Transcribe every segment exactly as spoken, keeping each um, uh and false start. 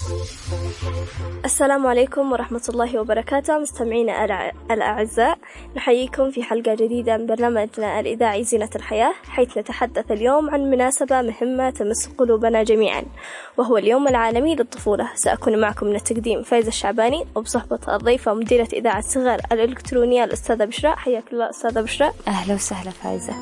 السلام عليكم ورحمة الله وبركاته. مستمعينا الأعزاء، نحييكم في حلقة جديدة من برنامجنا الإذاعي زينة الحياة، حيث نتحدث اليوم عن مناسبة مهمة تمس قلوبنا جميعا، وهو اليوم العالمي للطفولة. سأكون معكم من التقديم فايزة الشعباني، وبصحبة الضيفة مديرة إذاعة صغار الإلكترونية الأستاذة بشرى. حياك الله أستاذة بشرى. أهلا وسهلا فايزة.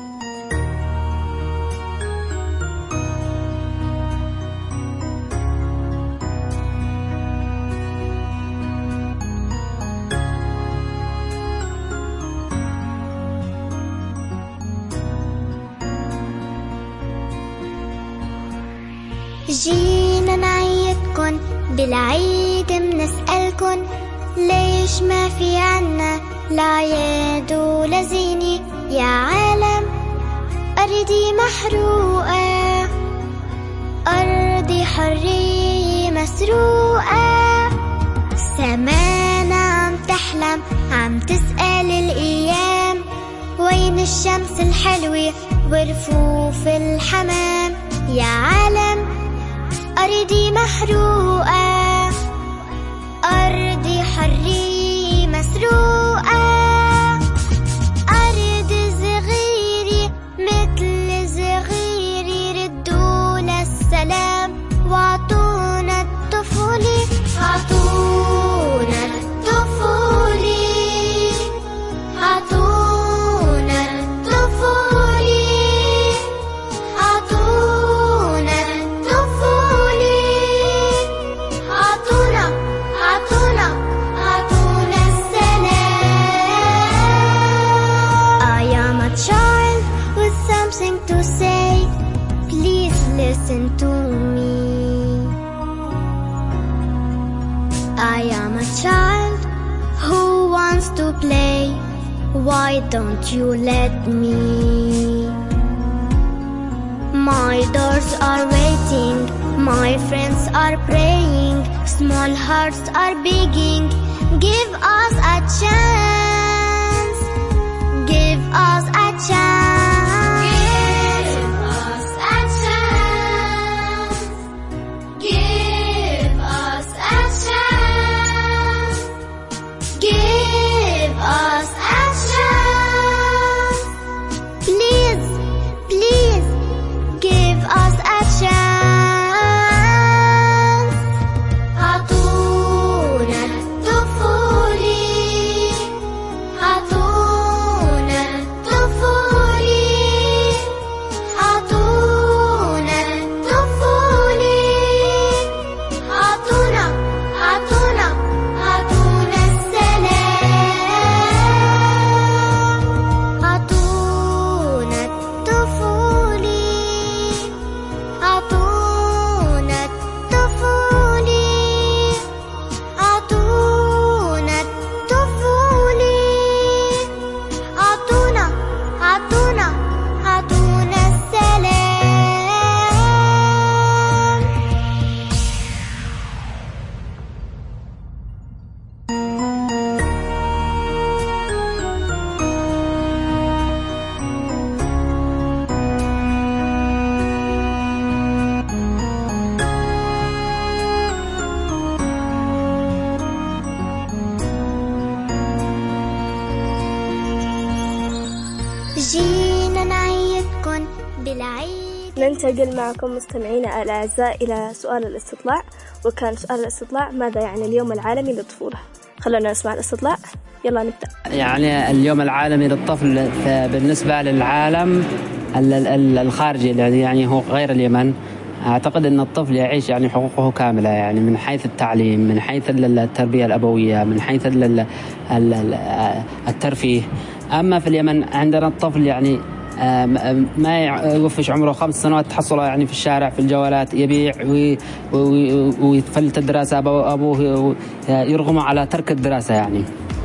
جينا نعيدكن بالعيد، بنسألكن ليش ما في عنا العياد ولا زينة يا عالم. أرضي محروقة، أرضي حرية مسروقة، سمانا عم تحلم، عم تسأل الأيام وين الشمس الحلوة ورفوف الحمام يا عالم. أرضي محروقة، أرضي حرية مسروقة، أرض صغيرة مثل صغيري، ردوا للسلام وعطونا الطفولة، عطونا الطفولة، عطونا الطفولة، عطونا الطفولة، عطونا عطونا عطونا السلام. I am a child with something to say, please listen to me. I am a child who wants to play, why don't you let me? My doors are waiting, my friends are praying, small hearts are begging, give us a chance, give us a chance, give us a chance, give us a chance, give us a chance, please, please, give us a chance. عطونا الطفولة، عطونا الطفولة، عطونا الطفولة، عطونا عطونا عطونا السلام. عطونا الطفولة، عطونا الطفولة، عطونا الطفولة، عطونا عطونا عطونا السلام. جينا نعيدكن بالعيد. ننتقل معكم مستمعينا الأعزاء إلى سؤال الاستطلاع، وكان سؤال الاستطلاع: ماذا يعني اليوم العالمي للطفولة؟ خلونا نسمع الاستطلاع، يلا نبدأ. يعني اليوم العالمي للطفل بالنسبة للعالم الخارجي يعني هو غير اليمن، أعتقد أن الطفل يعيش يعني حقوقه كاملة، يعني من حيث التعليم، من حيث التربية الأبوية، من حيث الترفيه. أما في اليمن عندنا الطفل يعني ما يوفش عمره خمس سنوات تحصله يعني في الشارع في الجوالات، يبيع ويفلت الدراسة، أبوه يرغمه على ترك الدراسة يعني.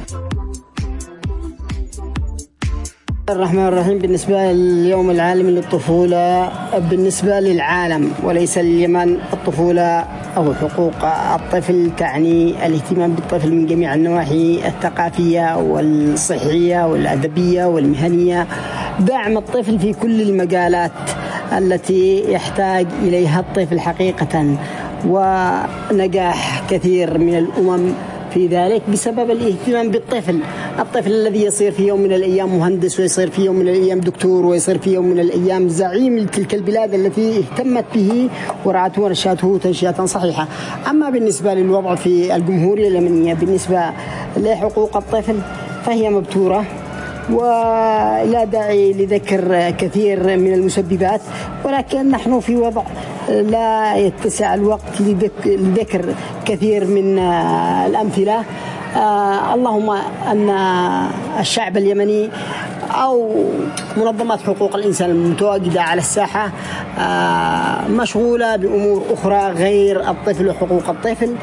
الرحمن الرحيم. بالنسبة لليوم العالمي للطفولة بالنسبة للعالم وليس لليمن، الطفولة أو حقوق الطفل تعني الاهتمام بالطفل من جميع النواحي الثقافية والصحية والأدبية والمهنية، دعم الطفل في كل المجالات التي يحتاج إليها الطفل حقيقة، ونجاح كثير من الأمم في ذلك بسبب الاهتمام بالطفل. الطفل الذي يصير في يوم من الأيام مهندس، ويصير في يوم من الأيام دكتور، ويصير في يوم من الأيام زعيم تلك البلاد التي اهتمت به ورعته ونشأته تنشئة صحيحة. أما بالنسبة للوضع في الجمهورية اليمنية بالنسبة لحقوق الطفل فهي مبتورة، ولا داعي لذكر كثير من المسببات، ولكن نحن في وضع لا يتسع الوقت لذكر كثير من الأمثلة. آه اللهم أن الشعب اليمني أو منظمات حقوق الإنسان المتواجدة على الساحة آه مشغولة بأمور أخرى غير الطفل وحقوق الطفل،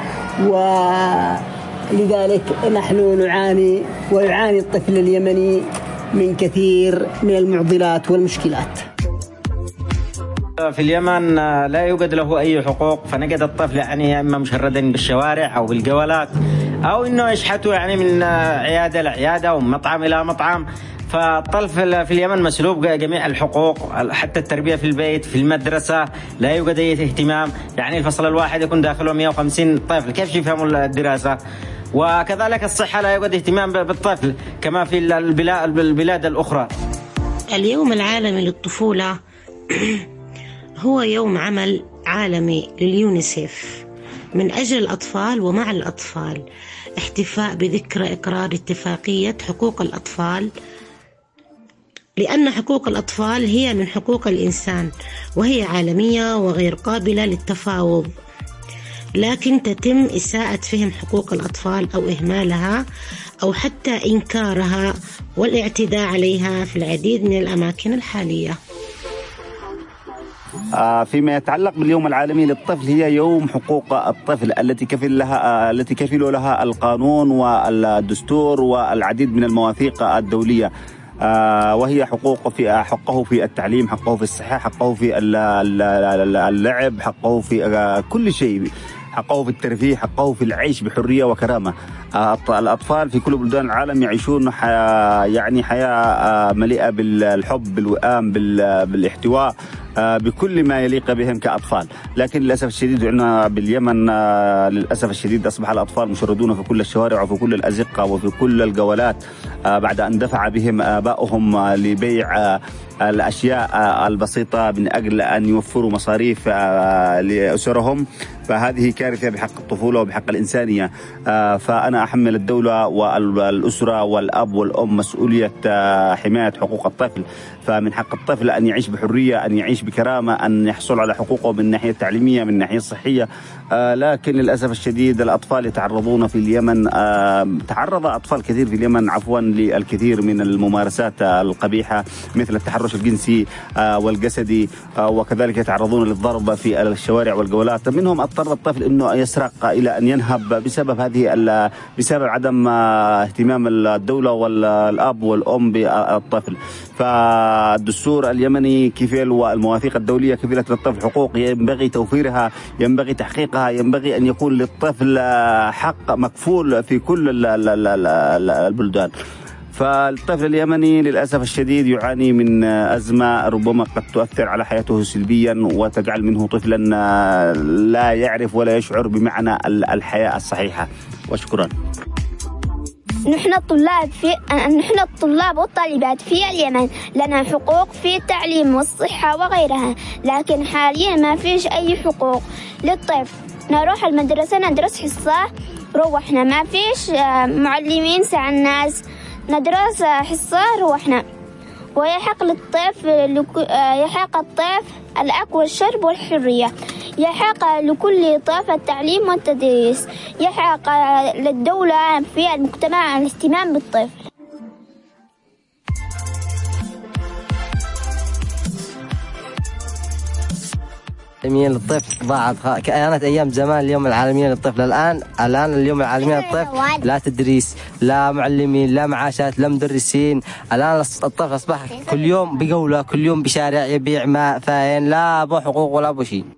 ولذلك نحن نعاني ويعاني الطفل اليمني من كثير من المعضلات والمشكلات. في اليمن لا يوجد له أي حقوق، فنجد الطفل يعني إما مشردا بالشوارع أو بالجولات، أو إنه يشحتوا يعني من عيادة لعيادة ومطعم إلى مطعم. فالطفل في اليمن مسلوب جميع الحقوق، حتى التربية في البيت، في المدرسة لا يوجد أي اهتمام. يعني الفصل الواحد يكون داخله مئة وخمسين طفل، كيف يفهموا الدراسة؟ وكذلك الصحة لا يوجد اهتمام بالطفل كما في البلاد الأخرى. اليوم العالمي للطفولة هو يوم عمل عالمي لليونيسيف من أجل الأطفال ومع الأطفال، احتفاء بذكرى إقرار اتفاقية حقوق الأطفال، لأن حقوق الأطفال هي من حقوق الإنسان، وهي عالمية وغير قابلة للتفاوض، لكن تتم إساءة فهم حقوق الأطفال أو إهمالها أو حتى إنكارها والاعتداء عليها في العديد من الأماكن الحالية. فيما يتعلق باليوم العالمي للطفل، هي يوم حقوق الطفل التي كفل لها التي كفل لها القانون والدستور والعديد من المواثيق الدولية، وهي حقوق في حقه في التعليم، حقه في الصحة، حقه في اللعب، حقه في كل شيء، حقه في الترفيه، حقه في العيش بحرية وكرامة. الأطفال في كل بلدان العالم يعيشون حياة يعني حياة مليئة بالحب، بالوئام، بالاحتواء، بكل ما يليق بهم كأطفال. لكن للأسف الشديد عندنا باليمن للأسف الشديد أصبح الأطفال مشردون في كل الشوارع وفي كل الأزقة وفي كل الجولات، بعد أن دفع بهم آباؤهم لبيع الأشياء البسيطة من أجل أن يوفروا مصاريف لأسرهم. فهذه كارثة بحق الطفولة وبحق الإنسانية. فأنا أحمل الدولة والأسرة والأب والأم مسؤولية حماية حقوق الطفل. فمن حق الطفل أن يعيش بحرية، أن يعيش بكرامة، أن يحصل على حقوقه من الناحية التعليمية، من الناحية الصحية. لكن للأسف الشديد الأطفال يتعرضون في اليمن، تعرض أطفال كثير في اليمن عفوا للكثير من الممارسات القبيحة مثل التحرش الجنسي والجسدي، وكذلك يتعرضون للضرب في الشوارع والجولات. منهم اضطر الطفل انه يسرق الى ان ينهب بسبب هذه بسبب عدم اهتمام الدولة والاب والام بالطفل. فالدستور اليمني كفيل والمواثيق الدولية كفيلة للطفل حقوق ينبغي توفيرها، ينبغي تحقيقها، ينبغي ان يكون للطفل حق مكفول في كل البلدان. فالطفل اليمني للأسف الشديد يعاني من أزمة ربما قد تؤثر على حياته سلبيا وتجعل منه طفلا لا يعرف ولا يشعر بمعنى الحياة الصحيحة. وشكرا. نحن الطلاب في نحن الطلاب والطالبات في اليمن لنا حقوق في التعليم والصحة وغيرها، لكن حاليا ما فيش أي حقوق للطفل. نروح المدرسة ندرس حصة روحنا، ما فيش معلمين ساعة الناس ندرس حصة روحنا. ويحق للطفل يحق الطفل الأكل والشرب والحرية، يحق لكل طفل التعليم والتدريس، يحق للدولة في المجتمع الاهتمام بالطفل. العالمية للطفل ضاعت، كانت ايام زمان اليوم العالمية للطفل. الان الان اليوم العالمية للطفل لا تدريس، لا معلمين، لا معاشات، لا مدرسين. الان الطفل اصبح كل يوم بجولة، كل يوم بشارع يبيع ماء فاين، لا ابو حقوق ولا ابو شيء.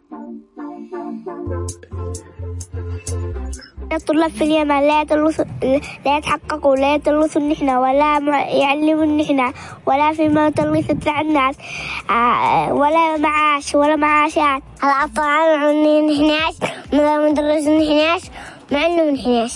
الطلاب في اليمن لا يتلصوا لا يتحققوا لا يتلصوا نحن ولا يعلموا نحن ولا في ما تلصت الناس ولا معاش ولا معاشات. الأطفال نحن ما مدرس انحناش مع إنه انحناش.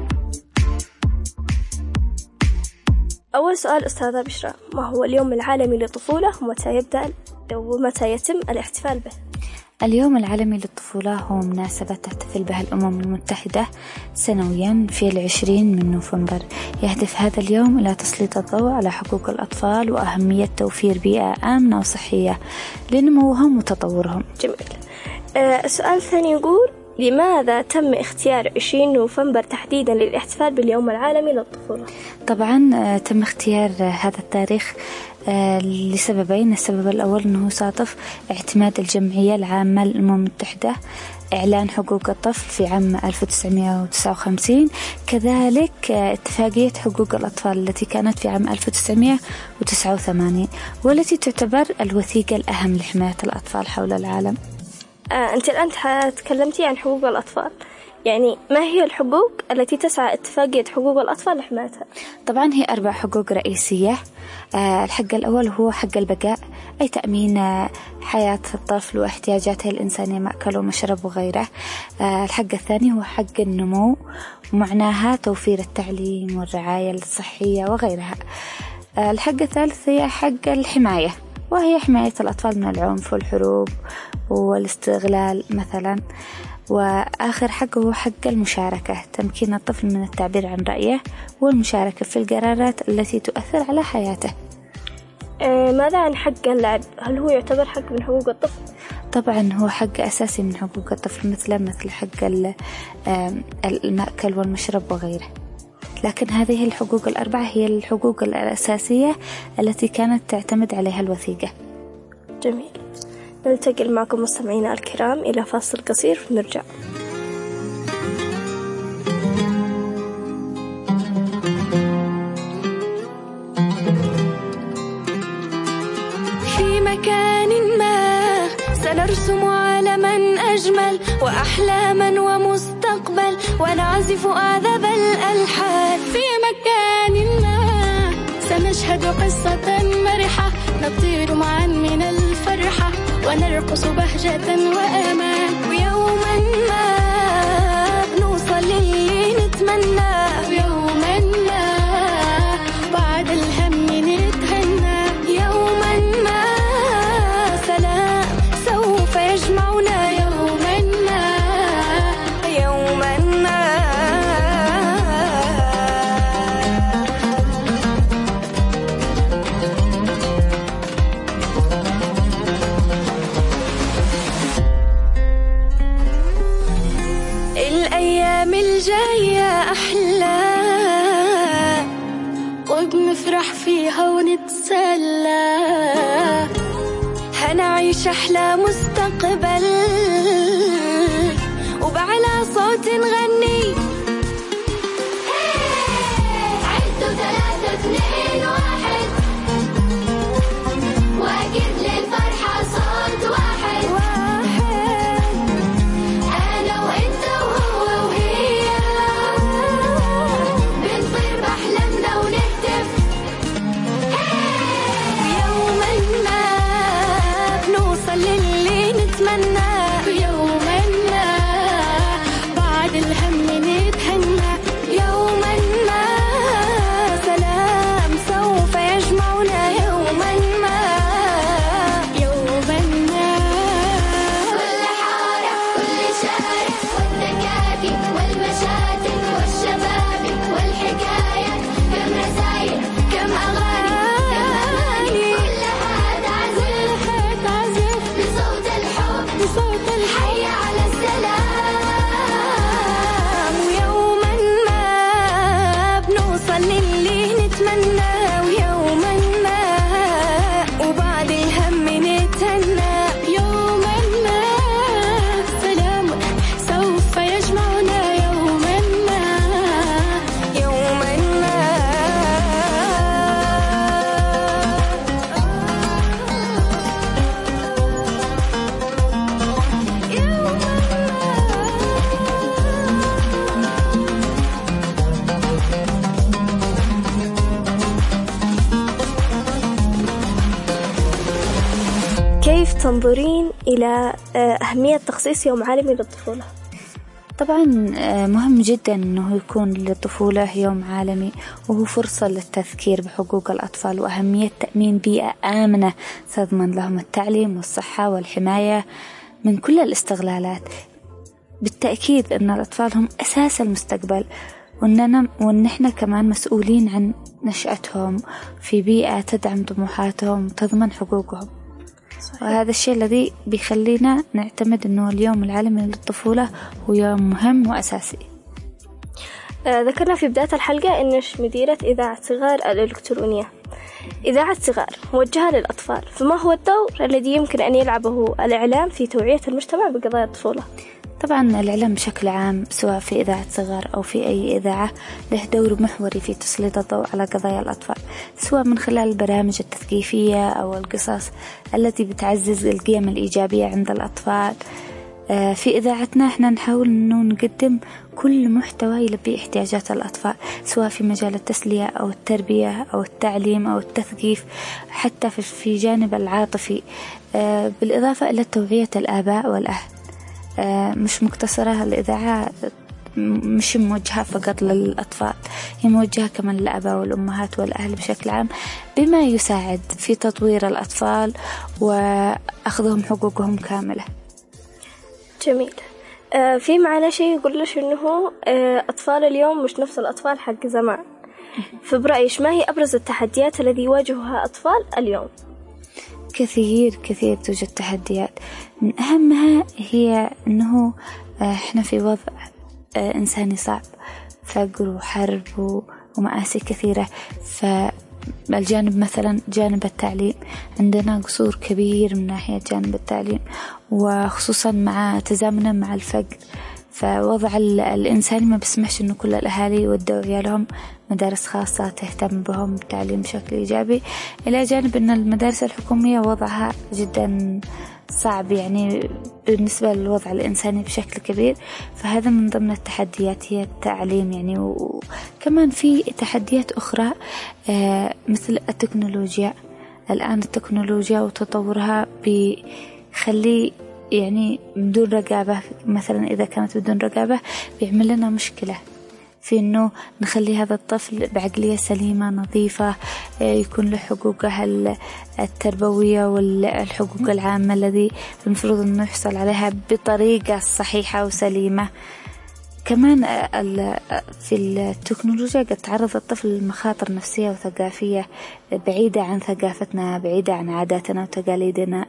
أول سؤال أستاذة بشرى، ما هو اليوم العالمي للطفولة ومتى يبدأ ومتى يتم الاحتفال به؟ اليوم العالمي للطفولة هو مناسبة تحتفل بها الأمم المتحدة سنويا في العشرين من نوفمبر. يهدف هذا اليوم إلى تسليط الضوء على حقوق الأطفال وأهمية توفير بيئة آمنة وصحية لنموهم وتطورهم. جميل. آه السؤال الثاني يقول، لماذا تم اختيار عشرين نوفمبر تحديدا للاحتفال باليوم العالمي للطفولة؟ طبعا آه تم اختيار آه هذا التاريخ آه لسببين. السبب الأول أنه صادف اعتماد الجمعية العامة للأمم المتحدة إعلان حقوق الطفل في عام ألف وتسعمائة وتسعة وخمسين، كذلك آه اتفاقية حقوق الأطفال التي كانت في عام ألف وتسعمائة وتسعة وثمانين، والتي تعتبر الوثيقة الأهم لحماية الأطفال حول العالم. آه، أنت الآن تكلمتي عن حقوق الأطفال، يعني ما هي الحقوق التي تسعى اتفاقية حقوق الأطفال لحمايتها؟ طبعا هي أربع حقوق رئيسية. آه، الحق الأول هو حق البقاء، أي تأمين آه، حياة الطفل واحتياجاته الإنسانية مأكل ومشرب وغيره. آه، الحق الثاني هو حق النمو، ومعناها توفير التعليم والرعاية الصحية وغيرها. آه، الحق الثالث هي حق الحماية، وهي حماية الأطفال من العنف والحروب والاستغلال مثلا. وآخر حق هو حق المشاركة، تمكين الطفل من التعبير عن رأيه والمشاركة في القرارات التي تؤثر على حياته. آه ماذا عن حق اللعب؟ هل هو يعتبر حق من حقوق الطفل؟ طبعا هو حق أساسي من حقوق الطفل، مثل مثل حق المأكل والمشرب وغيره. لكن هذه الحقوق الأربعة هي الحقوق الأساسية التي كانت تعتمد عليها الوثيقة. جميل. نلتقي معكم مستمعينا الكرام إلى فاصل قصير ونرجع. في مكان ما سنرسم عالما أجمل وأحلاما ومستقبل ونعزف أعذب الألحان. في مكان ما سنشهد قصة مرحة نطير معا من الفرحة ونرقص بهجة وأمان. ويوما ما بنوصل للي نتمناه، ويوما ما بعد الهم نتهنى. يوما ما سلام سوف يجمعنا، يوما ما يوما ما. الأيام الجاية أحلى وبنفرح فيها ونتسلى، هنعيش أحلى مستقبل وبعلى صوت نغني. عدوا ثلاثة اثنين واحد، واجد للفرحة صوت واحد واحد. أنا وإنت وهو وهي بنطير بأحلامنا ونهتف. يوما ما بنوصل للي نتمناه، يوما ما بعد الهم نتهنى. يوما ما سلام سوف يجمعنا، يوما ما يوما ما. كل حارة كل شارع والتكاتك والمشاتك والشبابك والحكايات، كم رسايل كم أغاني، كلها تعزف تعزف بصوت الحب بصوت الحي على السلام. ويوما ما بنوصل للي نتمناه، ويوما ما وبعد الهم نتهنى. يوما ما سلام سوف يجمعنا، يوما ما يوما ما. كيف تنظرين إلى أهمية تخصيص يوم عالمي للطفولة؟ طبعا مهم جدا أنه يكون للطفولة يوم عالمي، وهو فرصة للتذكير بحقوق الأطفال وأهمية تأمين بيئة آمنة تضمن لهم التعليم والصحة والحماية من كل الاستغلالات. بالتأكيد أن الأطفال هم أساس المستقبل، وأننا وأن إحنا كمان مسؤولين عن نشأتهم في بيئة تدعم طموحاتهم وتضمن حقوقهم. صحيح. وهذا الشيء الذي بيخلينا نعتمد أنه اليوم العالمي للطفولة هو يوم مهم وأساسي. آه ذكرنا في بداية الحلقة أن مديرة إذاعة صغار الإلكترونية إذاعة صغار موجهة للأطفال، فما هو الدور الذي يمكن أن يلعبه الإعلام في توعية المجتمع بقضايا الطفولة؟ طبعا الإعلام بشكل عام سواء في إذاعة صغار أو في أي إذاعة له دور محوري في تسليط الضوء على قضايا الأطفال، سواء من خلال البرامج التثقيفية أو القصص التي بتعزز القيم الإيجابية عند الأطفال. في إذاعتنا احنا نحاول أنه نقدم كل محتوى يلبي احتياجات الأطفال، سواء في مجال التسلية أو التربية أو التعليم أو التثقيف، حتى في جانب العاطفي، بالإضافة إلى توعية الآباء والأهل. مش مقتصرة الإذاعة، مش موجهة فقط للأطفال، هي موجهة كمان للآباء والأمهات والأهل بشكل عام، بما يساعد في تطوير الأطفال وأخذهم حقوقهم كاملة. جميل. آه في معنا شيء يقول لش إنه آه أطفال اليوم مش نفس الأطفال حق زمان، فبرأيش ما هي أبرز التحديات الذي يواجهها أطفال اليوم؟ كثير كثير توجد تحديات، من أهمها هي أنه إحنا في وضع إنساني صعب، فقر وحرب ومآسي كثيرة. فالجانب مثلا جانب التعليم عندنا قصور كبير من ناحية جانب التعليم، وخصوصا مع تزامنا مع الفقر، فوضع الإنساني ما بسمحش إنه كل الأهالي يودوا عيالهم مدارس خاصة تهتم بهم بالتعليم بشكل إيجابي، إلى جانب أن المدارس الحكومية وضعها جدا صعب يعني بالنسبة للوضع الإنساني بشكل كبير. فهذا من ضمن التحديات هي التعليم يعني. وكمان في تحديات أخرى مثل التكنولوجيا. الآن التكنولوجيا وتطورها بيخلي يعني بدون رقابة، مثلا إذا كانت بدون رقابة بيعمل لنا مشكلة في أنه نخلي هذا الطفل بعقلية سليمة نظيفة، يكون له حقوقه التربوية والحقوق العامة الذي المفروض أنه يحصل عليها بطريقة صحيحة وسليمة. كمان في التكنولوجيا قد تعرض الطفل لمخاطر نفسية وثقافية بعيدة عن ثقافتنا، بعيدة عن عاداتنا وتقاليدنا.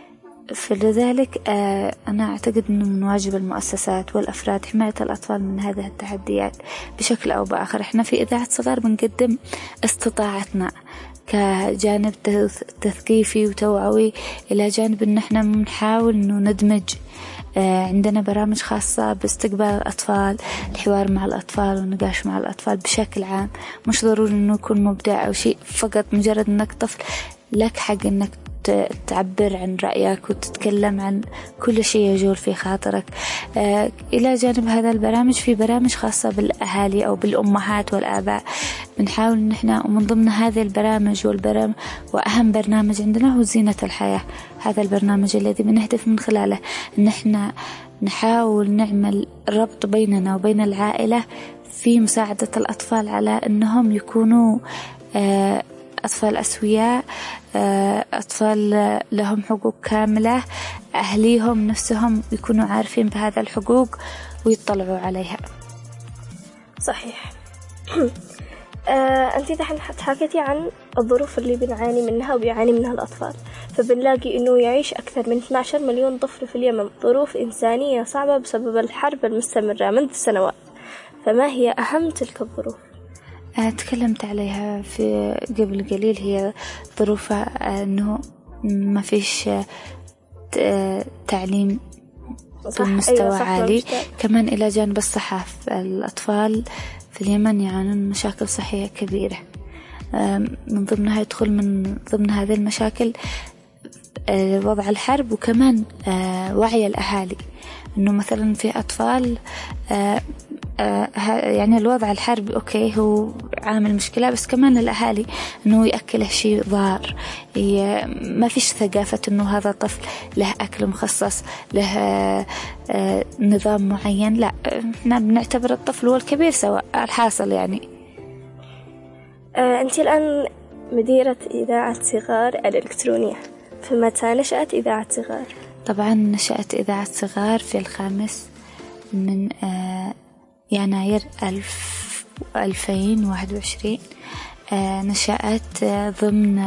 فلذلك أنا أعتقد أنه من واجب المؤسسات والأفراد حماية الأطفال من هذه التحديات بشكل أو بآخر. إحنا في إذاعة صغار بنقدم استطاعتنا كجانب تثقيفي وتوعوي، إلى جانب أن إحنا بنحاول أنه ندمج. عندنا برامج خاصة باستقبال الأطفال، الحوار مع الأطفال والنقاش مع الأطفال بشكل عام. مش ضروري أنه يكون مبدع أو شيء، فقط مجرد أنك طفل لك حق أنك تعبر عن رأيك وتتكلم عن كل شيء يجول في خاطرك. آه إلى جانب هذا البرامج في برامج خاصة بالأهالي أو بالأمهات والآباء. بنحاول إن إحنا ومن ضمن هذه البرامج والبرامج وأهم برنامج عندنا هو زينة الحياة. هذا البرنامج الذي بنهدف من خلاله إن إحنا نحاول نعمل ربط بيننا وبين العائلة في مساعدة الأطفال على أنهم يكونوا آه أطفال أسوياء، أطفال لهم حقوق كاملة، أهليهم نفسهم يكونوا عارفين بهذا الحقوق ويطلعوا عليها. صحيح. آه، أنت دحين حكيتي عن الظروف اللي بنعاني منها وبيعاني منها الأطفال، فبنلاقي إنه يعيش أكثر من اثنا عشر مليون طفل في اليمن ظروف إنسانية صعبة بسبب الحرب المستمرة منذ سنوات. فما هي أهم تلك الظروف؟ تكلمت عليها في قبل قليل، هي ظروف أنه ما فيش تعليم بمستوى أيوة عالي. كمان إلى جانب الصحة، الأطفال في اليمن يعانون مشاكل صحية كبيرة، من ضمنها يدخل من ضمن هذه المشاكل وضع الحرب، وكمان وعي الأهالي أنه مثلا في أطفال يعني الوضع الحربي أوكي هو عامل مشكلة، بس كمان الأهالي إنه يأكله شيء ضار، ما فيش ثقافة إنه هذا طفل له أكل مخصص، له نظام معين. لا، إحنا بنعتبر الطفل هو الكبير سواء. الحاصل يعني أنت الآن مديرة إذاعة صغار الإلكترونية، فمتى نشأت إذاعة صغار؟ طبعا نشأت إذاعة صغار في الخامس من يناير ألف ألفين واحد وعشرين. نشأت ضمن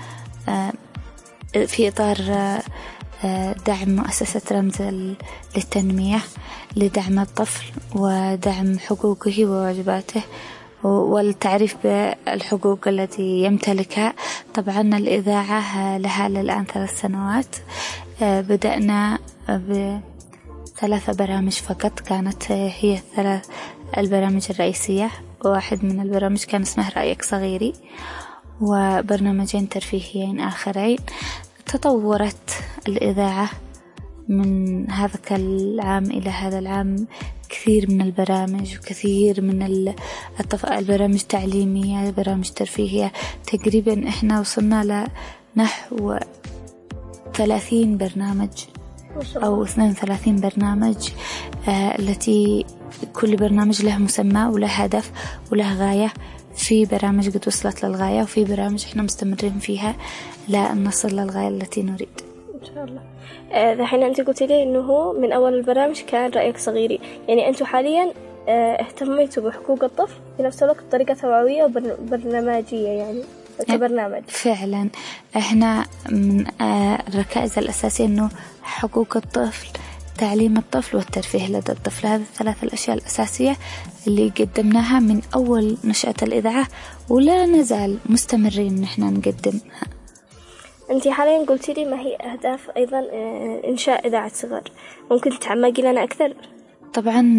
في إطار دعم مؤسسة رمز للتنمية لدعم الطفل ودعم حقوقه وواجباته والتعريف بالحقوق التي يمتلكها. طبعا الإذاعة لها الآن ثلاث سنوات. بدأنا بثلاثة برامج فقط، كانت هي الثلاث البرامج الرئيسية. واحد من البرامج كان اسمه رأيك صغيري، وبرنامجين ترفيهيين آخرين. تطورت الإذاعة من هذا العام إلى هذا العام، كثير من البرامج وكثير من البرامج تعليمية، برامج ترفيهية. تقريبا إحنا وصلنا لنحو ثلاثين برنامج أو اثنين وثلاثين برنامج، آه التي كل برنامج له مسمى وله هدف وله غاية. في برامج قد وصلت للغاية، وفي برامج إحنا مستمرين فيها لا نصل للغاية التي نريد إن شاء الله. ذحين أنت قلت لي إنه هو من أول البرامج كان رأيك صغيري، يعني أنتوا حاليا اهتميتوا بحقوق الطفل في نفس الوقت بطريقة توعوية وبرنامجية، يعني كبرنامج. فعلا احنا من الركائز الأساسية إنه حقوق الطفل، تعليم الطفل والترفيه لدى الطفل. هذه الثلاث الأشياء الأساسية اللي قدمناها من أول نشأة الإذاعة، ولا نزال مستمرين نحن نقدمها. أنت حاليا قلتي لي ما هي أهداف أيضا إنشاء إذاعة صغار، ممكن تعمقي لنا أكثر؟ طبعا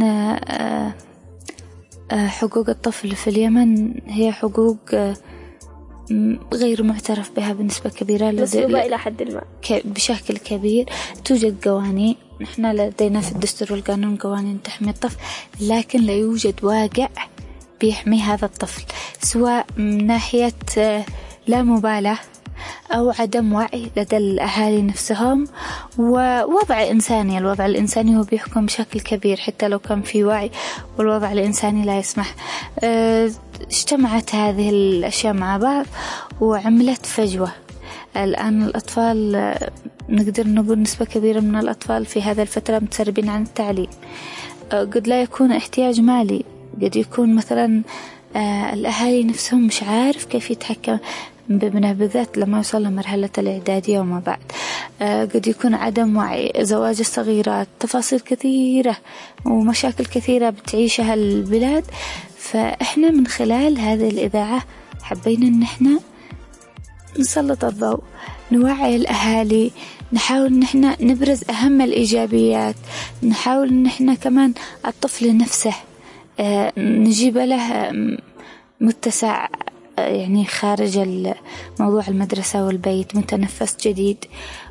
حقوق الطفل في اليمن هي حقوق غير معترف بها بنسبة كبيرة، مسلوبة إلى حد ما بشكل كبير. توجد قوانين، نحن لدينا في الدستور والقانون قوانين تحمي الطفل، لكن لا يوجد واقع بيحمي هذا الطفل، سواء من ناحية لا مبالاة أو عدم وعي لدى الأهالي نفسهم، ووضع إنساني. الوضع الإنساني هو بيحكم بشكل كبير حتى لو كان في وعي، والوضع الإنساني لا يسمح. اجتمعت هذه الأشياء مع بعض وعملت فجوة. الآن الأطفال نقدر نقول نسبة كبيرة من الأطفال في هذا الفترة متسربين عن التعليم. قد لا يكون احتياج مالي، قد يكون مثلا الأهالي نفسهم مش عارف كيف يتحكم بابنه، بالذات لما يوصل لمرحلة الإعدادية وما بعد. قد يكون عدم وعي، زواج الصغيرات، تفاصيل كثيرة ومشاكل كثيرة بتعيشها البلاد. فإحنا من خلال هذه الإذاعة حبينا إن إحنا نسلط الضوء، نوعي الأهالي، نحاول إن إحنا نبرز أهم الإيجابيات، نحاول إن إحنا كمان الطفل نفسه نجيب له متسع، يعني خارج موضوع المدرسة والبيت، متنفس جديد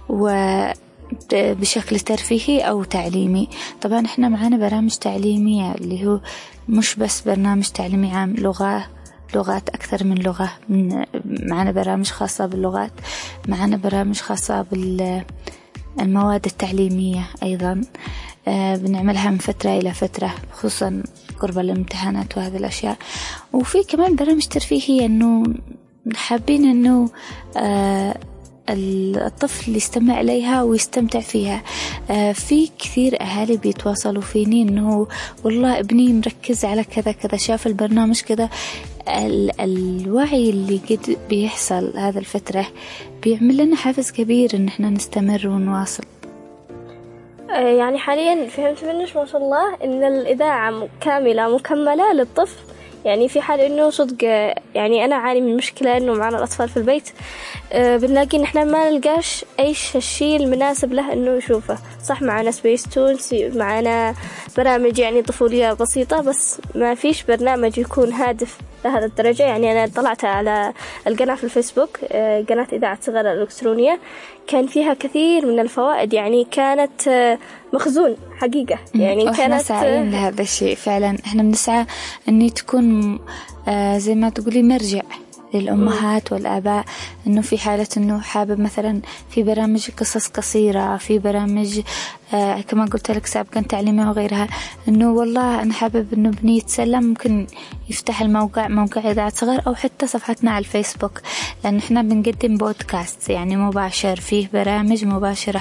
وبشكل ترفيهي أو تعليمي. طبعا إحنا معنا برامج تعليمية اللي هو مش بس برنامج تعليمي عام، لغة لغات أكثر من لغة، معنا برامج خاصة باللغات، معنا برامج خاصة بالمواد التعليمية أيضا بنعملها من فترة إلى فترة، خصوصا قرب الامتحانات وهذه الأشياء. وفي كمان برامج ترفيهية إنه حابين إنه آه الطفل يستمع إليها ويستمتع فيها. آه في كثير أهالي بيتواصلوا فيني إنه والله ابني مركز على كذا كذا، شاف البرنامج كذا. ال الوعي اللي قد بيحصل هذا الفترة بيعمل لنا حافز كبير إن إحنا نستمر ونواصل. يعني حاليا فهمت منك ما شاء الله إن الإذاعة كاملة مكملة للطفل، يعني في حال إنه صدق يعني أنا عاني من مشكلة إنه معنا الأطفال في البيت أه بنلاقي إن إحنا ما نلقاش أي الشيء المناسب له إنه يشوفه. صح معنا سبيس تونز، معنا برامج يعني طفولية بسيطة، بس ما فيش برنامج يكون هادف لهذا الدرجة. يعني أنا طلعت على القناة في الفيسبوك، قناة إذاعة صغار الإلكترونية، كان فيها كثير من الفوائد، يعني كانت مخزون حقيقة. يعني كانت سعيين لهذا الشيء فعلا. إحنا بنسعى أن تكون زي ما تقولي مرجع للأمهات والآباء، إنه في حالة إنه حابب مثلا في برامج قصص قصيرة، في برامج آه كما قلت لك سابقا تعليمية وغيرها، إنه والله أنا حابب إنه ابني يتسلم، ممكن يفتح الموقع موقع إذاعة صغار أو حتى صفحتنا على الفيسبوك، لأن إحنا بنقدم بودكاست يعني مباشر، فيه برامج مباشرة،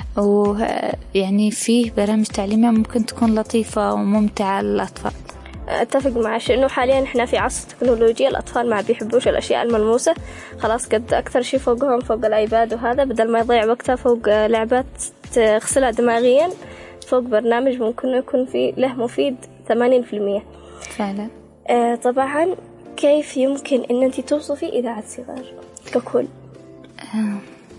ويعني فيه برامج تعليمية ممكن تكون لطيفة وممتعة للأطفال. أتفق معك إنه حاليا إحنا في عصر تكنولوجيا، الأطفال ما بيحبوش الأشياء الملموسة، خلاص قد أكثر شيء فوقهم فوق الآيباد، وهذا بدل ما يضيع وقته فوق لعبات تغسلها دماغيا، فوق برنامج ممكن يكون فيه له مفيد ثمانين بالمئة فعلا. آه طبعا كيف يمكن إن أنت توصفي إذاعة صغار ككل؟ آه.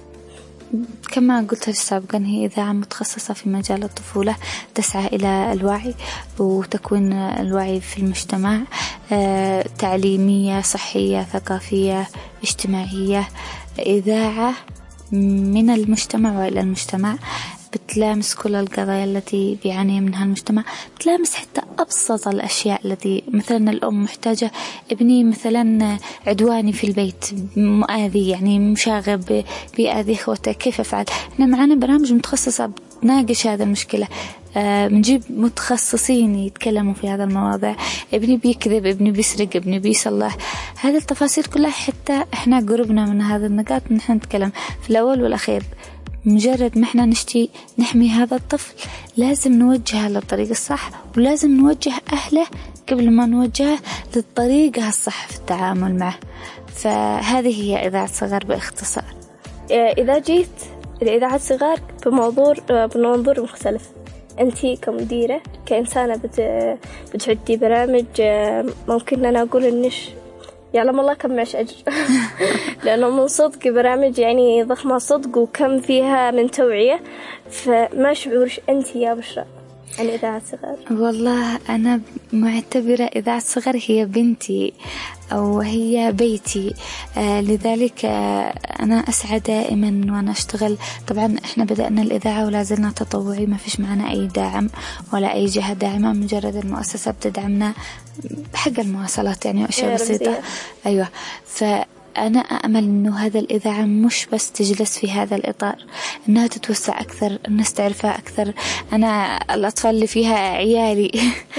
كما قلت سابقا هي إذاعة متخصصة في مجال الطفولة، تسعى إلى الوعي وتكوين الوعي في المجتمع، آه، تعليمية، صحية، ثقافية، اجتماعية، إذاعة من المجتمع وإلى المجتمع، بتلامس كل القضايا التي بيعاني منها المجتمع، بتلامس حتى أبسط الأشياء التي مثلا الأم محتاجة ابني مثلا عدواني في البيت، مؤذي يعني مشاغب بيأذي إخوته، كيف أفعل؟ إحنا معنا برامج متخصصة بتناقش هذا المشكلة، آه بنجيب متخصصين يتكلموا في هذا المواضيع، ابني بيكذب، ابني بيسرق، ابني بيصلح، هذه التفاصيل كلها حتى إحنا قربنا من هذا النقاط نحن نتكلم. في الأول والأخير مجرد ما احنا نشتي نحمي هذا الطفل لازم نوجهه للطريق الصح، ولازم نوجه أهله قبل ما نوجهه للطريقة الصح في التعامل معه. فهذه هي إذاعة صغار باختصار. إذا جيت لإذاعة صغار بموضوع بمنظور مختلف، أنتي كمديرة كإنسانة بتعدي برامج، ممكن أنا أقول إنش يعلم الله كم معش أجر لأنه من صدق برامج يعني ضخمة صدق، وكم فيها من توعية. فما شعورش أنت يا بشرى عن إذاعة صغار؟ والله أنا معتبرة إذاعة صغار هي بنتي أو هي بيتي، آه لذلك آه أنا أسعى دائما وأنا أشتغل. طبعا إحنا بدأنا الإذاعة ولا زلنا تطوعي، ما فيش معنا أي داعم ولا أي جهة داعمة، مجرد المؤسسة بتدعمنا بحق المواصلات يعني أشياء بسيطة. أيوة. فأنا أأمل إنه هذا الإذاعة مش بس تجلس في هذا الإطار، إنها تتوسع أكثر، الناس تعرفها أكثر. أنا الأطفال اللي فيها عيالي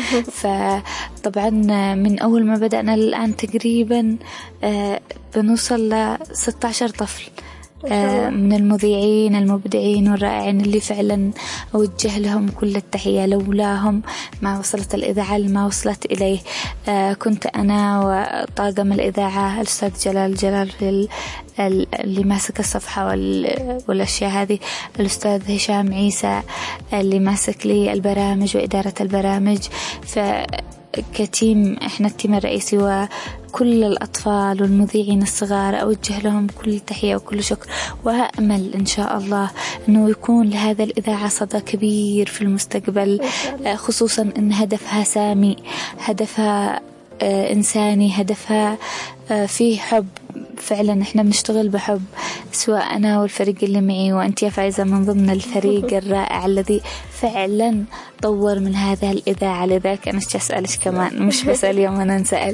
فطبعا من أول ما بدأنا الآن تقريبا بنوصل ل ستة عشر طفل من المذيعين المبدعين والرائعين اللي فعلا أوجه لهم كل التحية، لولاهم ما وصلت الإذاعة لما وصلت إليه. كنت أنا وطاقم الإذاعة الأستاذ جلال جلال في اللي ماسك الصفحة والأشياء هذه، الأستاذ هشام عيسى اللي ماسك لي البرامج وإدارة البرامج. فكتيم إحنا التيم الرئيسي وكل الأطفال والمذيعين الصغار أوجه لهم كل تحية وكل شكر، وأأمل إن شاء الله أنه يكون لهذا الإذاعة صدى كبير في المستقبل، خصوصا أن هدفها سامي، هدفها إنساني، هدفها فيه حب. فعلا احنا بنشتغل بحب، سواء أنا والفريق اللي معي وأنت يا فايزة من ضمن الفريق الرائع الذي فعلا طور من هذا الإذاعة. لذلك أنا أسألك كمان، مش بس اليوم أنا نسأل،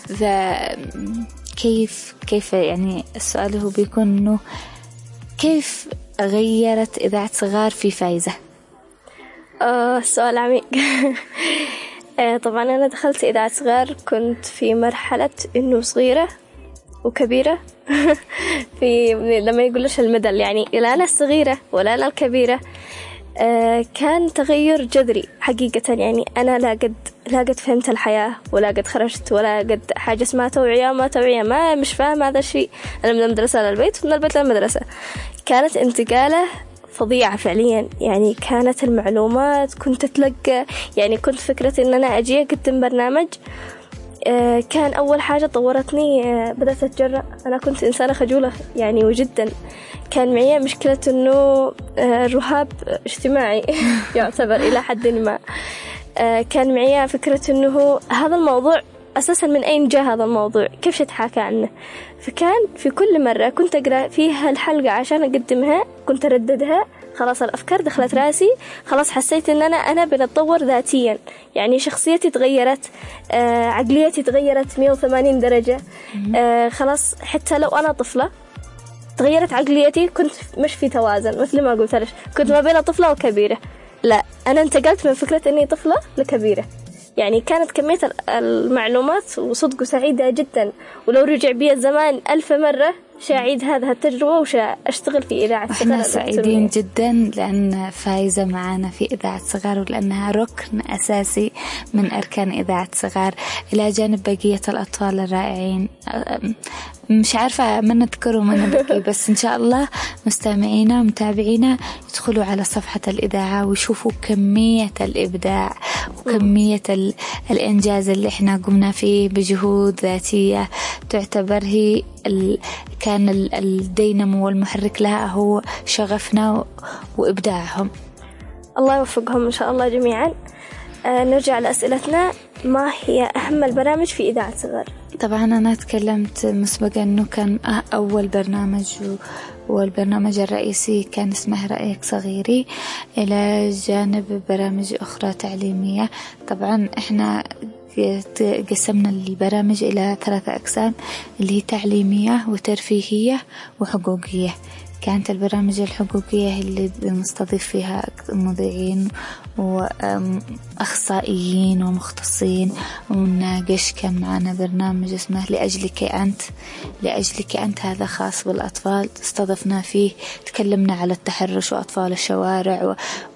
فكيف كيف يعني السؤال هو بيكون إنه كيف غيرت إذاعة صغار في فايزة؟ آه سؤال عميق. طبعا أنا دخلت إذاعة صغار كنت في مرحلة إنه صغيرة وكبيرة في لما يقولش المدل، يعني لا أنا الصغيرة ولا أنا الكبيرة. آه كان تغير جذري حقيقة، يعني أنا لا قد لا قد فهمت الحياة ولا قد خرجت ولا قد حاجة اسمها توعية ما توعية ما مش فاهم هذا الشيء. أنا من المدرسة للبيت ومن البيت للمدرسة، كانت انتقالة فظيعة فعليا. يعني كانت المعلومات كنت أتلقى، يعني كنت فكرة إن أنا أجي أقدم برنامج. آه كان أول حاجة طورتني، آه بدأت أتجرأ. أنا كنت إنسانة خجولة يعني وجدا، كان معي مشكلة إنه آه رهاب اجتماعي يعتبر إلى حد ما. آه كان معي فكرة إنه هذا الموضوع أساسا من أين جاء هذا الموضوع، كيف تتحاكى عنه. فكان في كل مرة كنت أقرأ فيها الحلقة عشان أقدمها كنت أرددها، خلاص الأفكار دخلت راسي، خلاص حسيت إن أنا أنا بنتطور ذاتيا، يعني شخصيتي تغيرت، آه عقليتي تغيرت مية وثمانين درجة، آه خلاص حتى لو أنا طفلة تغيرت عقليتي، كنت مش في توازن مثل ما قلت لك، كنت ما بين طفلة وكبيرة، لا أنا انتقلت من فكرة إني طفلة لكبيرة. يعني كانت كمية المعلومات وصدق سعيدة جدا، ولو رجع بي الزمان ألف مرة شاعيد هذه التجربة وشأشتغل في إذاعة صغار. احنا سعيدين جدا لأن فايزة معنا في إذاعة صغار، ولأنها ركن أساسي من أركان إذاعة صغار إلى جانب بقية الأطفال الرائعين. مش عارفة من نذكر ومن نبكي، بس إن شاء الله مستمعينا ومتابعينا يدخلوا على صفحة الإذاعة ويشوفوا كمية الإبداع وكمية الإنجاز اللي إحنا قمنا فيه بجهود ذاتية تعتبر هي ال... كان الدينامو والمحرك لها هو شغفنا وإبداعهم. الله يوفقهم إن شاء الله جميعا. آه نرجع لأسئلتنا، ما هي أهم البرامج في إذاعة صغار؟ طبعا أنا تكلمت مسبقا أنه كان أول برنامج والبرنامج الرئيسي كان اسمه رأيك صغيري، إلى جانب برامج أخرى تعليمية. طبعا إحنا قسمنا البرامج إلى ثلاثة أقسام اللي هي تعليمية وترفيهية وحقوقية. كانت البرامج الحقوقية اللي نستضيف فيها مذيعين وأخصائيين ومختصين ونناقش. كان معنا برنامج اسمه لأجلك أنت، لأجلك أنت هذا خاص بالأطفال، استضفنا فيه تكلمنا على التحرش وأطفال الشوارع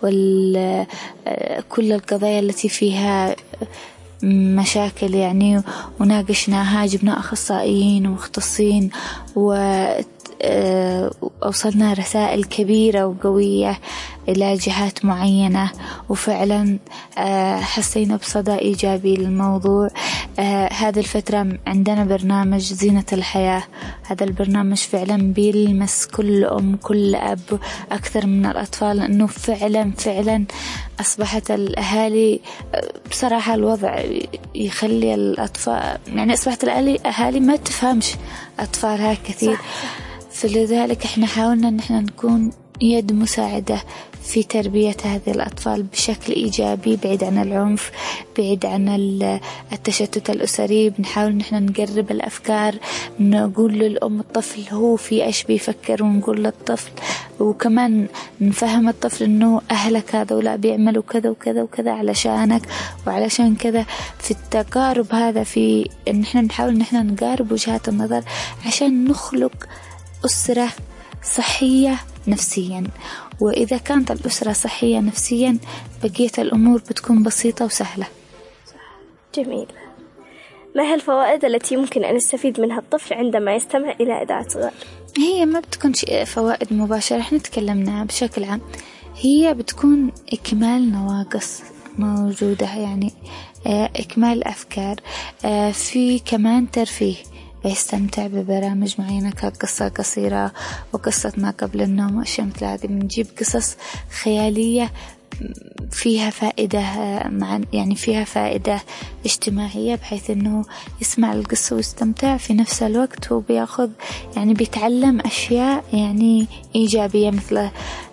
وكل القضايا التي فيها مشاكل يعني، وناقشناها، جبنا أخصائيين ومختصين وأوصلنا رسائل كبيرة وقوية إلى جهات معينة، وفعلا حسينا بصدى إيجابي للموضوع. هذه الفترة عندنا برنامج زينة الحياة، هذا البرنامج فعلا بيلمس كل أم كل أب أكثر من الأطفال، لأنه فعلا فعلا أصبحت الأهالي بصراحة الوضع يخلي الأطفال يعني أصبحت الأهالي ما تفهمش أطفالها كثير. فلذلك احنا حاولنا ان احنا نكون يد مساعدة في تربية هذه الأطفال بشكل إيجابي، بعيد عن العنف، بعيد عن التشتت الأسري. بنحاول ان احنا نقرب الأفكار، نقول للأم الطفل هو في ايش بيفكر، ونقول للطفل وكمان نفهم الطفل انه أهلك هذا ولا بيعملوا كذا وكذا وكذا علشانك وعلشان كذا. في التقارب هذا، في ان احنا نحاول ان احنا نقارب وجهات النظر عشان نخلق أسرة صحية نفسيا. وإذا كانت الأسرة صحية نفسيا بقية الأمور بتكون بسيطة وسهلة. جميل. ما هي الفوائد التي يمكن أن يستفيد منها الطفل عندما يستمع إلى إذاعة صغار؟ هي ما بتكون فوائد مباشرة، احنا تكلمنا بشكل عام، هي بتكون إكمال نواقص موجودة، يعني إكمال أفكار، في كمان ترفيه، يستمتع ببرامج معينة كقصة قصيرة وقصة ما قبل النوم وأشياء مثل هذه. بنجيب قصص خيالية فيها فائدة، مع يعني فيها فائدة اجتماعية، بحيث أنه يسمع القصة ويستمتع في نفس الوقت، هو بياخذ يعني بيتعلم أشياء يعني إيجابية مثل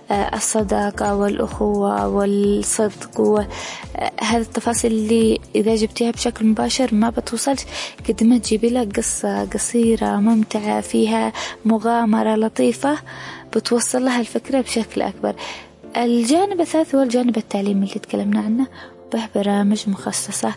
الصداقة والأخوة والصدق، وهذه التفاصيل اللي إذا جبتيها بشكل مباشر ما بتوصلش قد ما تجيبي لك قصة قصيرة ممتعة فيها مغامرة لطيفة بتوصل لها الفكرة بشكل أكبر. الجانب الثالث هو الجانب التعليمي اللي تكلمنا عنه، به برامج مخصصة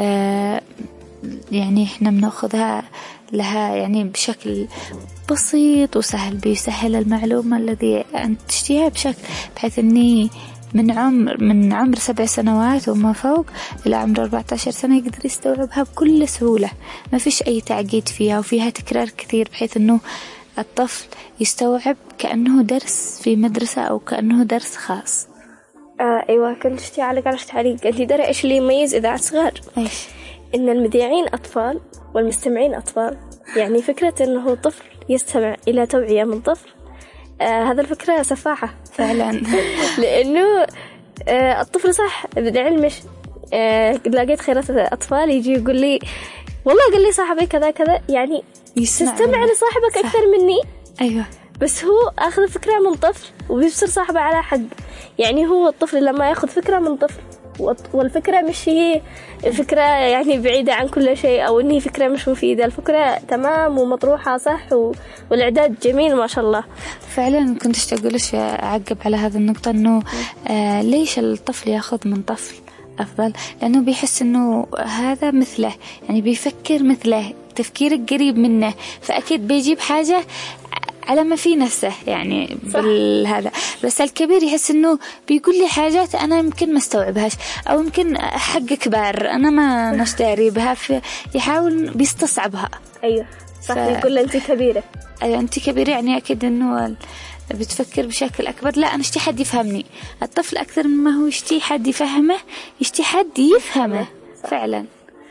يعني إحنا بنأخذها لها يعني بشكل بسيط وسهل، بيسهل المعلومة الذي أنت تشتيها بشكل بحيث أني من عمر من عمر سبع سنوات وما فوق إلى عمر أربعة عشر سنة يقدر يستوعبها بكل سهولة، ما فيش أي تعقيد فيها، وفيها تكرار كثير بحيث أنه الطفل يستوعب كأنه درس في مدرسة أو كأنه درس خاص. آه أيوة، كنت شتي على قرش تعليق. أنت درى إيش اللي يميز إذاعة صغار؟ إيش؟ إن المذيعين أطفال والمستمعين أطفال، يعني فكرة إنه طفل يستمع إلى توعية من طفل، آه هذا الفكرة سفاحة فعلا. لأنه آه الطفل صح بالعلم مش آه لقيت خيرات أطفال يجي يقول لي والله قال لي صاحبي كذا كذا، يعني تستمع لصاحبك أكثر مني. أيوة، بس هو أخذ فكرة من طفل وبيبصر صاحبه على حق. يعني هو الطفل لما يأخذ فكرة من طفل والفكرة مش هي فكرة يعني بعيدة عن كل شيء أو إنها فكرة مش مفيدة، الفكرة تمام ومطروحة صح والإعداد جميل ما شاء الله. فعلا كنت أقولش أعقب على هذا النقطة إنه آه ليش الطفل يأخذ من طفل أفضل؟ لأنه بيحس إنه هذا مثله، يعني بيفكر مثله، تفكيرك قريب منه، فأكيد بيجيب حاجة على ما في نفسه يعني بالهذا. بس الكبير يحس إنه بيقول لي حاجات أنا يمكن ما استوعبهاش أو يمكن حق كبار أنا ما نشتري بها، يحاول بيستصعبها. أيوة صح. ف... يقول له أنت كبيرة. أيوة أنت كبيرة، يعني أكيد إنه بتفكر بشكل أكبر. لا أنا اشتي حد يفهمني. الطفل أكثر مما هو يشتي حد يفهمه، يشتي حد يفهمه. صح. فعلا.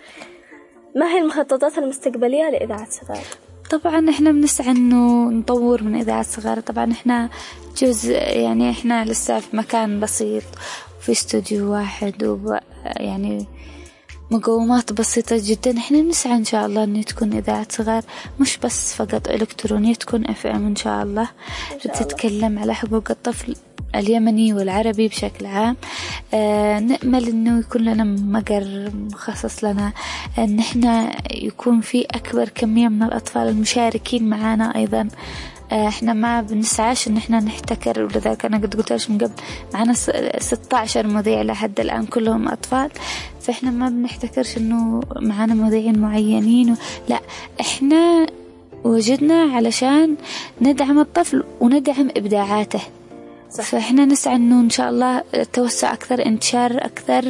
ما هي المخططات المستقبلية لإذاعة صغار؟ طبعا احنا بنسعى انه نطور من إذاعة صغار. طبعا احنا جزء، يعني احنا لسه في مكان بسيط في استوديو واحد وب يعني مقومات بسيطة جدا. احنا بنسعى ان شاء الله انه تكون إذاعة صغار مش بس فقط إلكترونية، تكون اف ام ان شاء الله، بتتكلم على حقوق الطفل اليمني والعربي بشكل عام. آه نأمل انه يكون لنا مقر مخصص لنا، ان احنا يكون في اكبر كمية من الاطفال المشاركين معنا ايضا. آه احنا ما بنسعاش ان احنا نحتكر، ولذلك انا قد قلتلش من قبل معنا ستة عشر مذيع لحد الان كلهم اطفال، فاحنا ما بنحتكرش انه معنا مذيعين معينين و... لا احنا وجدنا علشان ندعم الطفل وندعم ابداعاته. صح. فإحنا نسعى إنه إن شاء الله توسع أكثر، انتشار أكثر،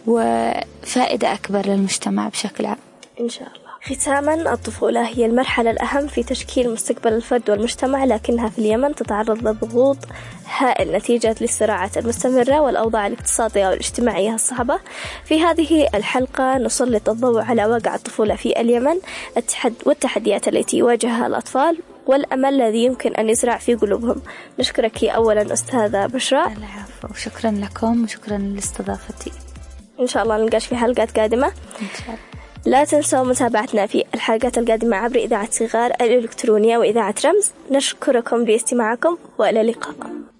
وفائدة أكبر للمجتمع بشكل عام إن شاء الله. ختاما، الطفولة هي المرحلة الأهم في تشكيل مستقبل الفرد والمجتمع، لكنها في اليمن تتعرض لضغوط هائل نتيجة للصراعات المستمرة والأوضاع الاقتصادية والاجتماعية الصعبة. في هذه الحلقة نسلط الضوء على واقع الطفولة في اليمن والتحديات التي يواجهها الأطفال والأمل الذي يمكن أن يزرع في قلوبهم. نشكرك أولا أستاذة بشرى. العفو، وشكرا لكم وشكرا لاستضافتي. إن شاء الله نلقاش في حلقات قادمة إن شاء الله. لا تنسوا متابعتنا في الحلقات القادمة عبر إذاعة صغار الإلكترونية وإذاعة رمز. نشكركم لاستماعكم وإلى اللقاء.